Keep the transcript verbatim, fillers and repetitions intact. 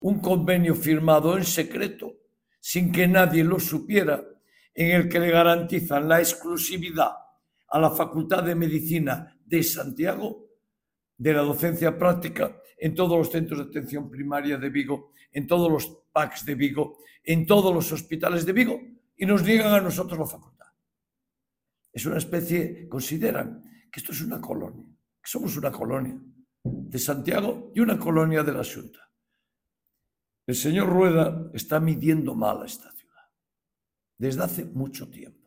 un convenio firmado en secreto, sin que nadie lo supiera, en el que le garantizan la exclusividad a la Facultad de Medicina de Santiago de la docencia práctica en todos los centros de atención primaria de Vigo, en todos los P A Cs de Vigo, en todos los hospitales de Vigo, y nos niegan a nosotros la facultad. Es una especie, consideran que esto es una colonia, que somos una colonia de Santiago y una colonia de la Xunta. El señor Rueda está midiendo mal a esta ciudad desde hace mucho tiempo.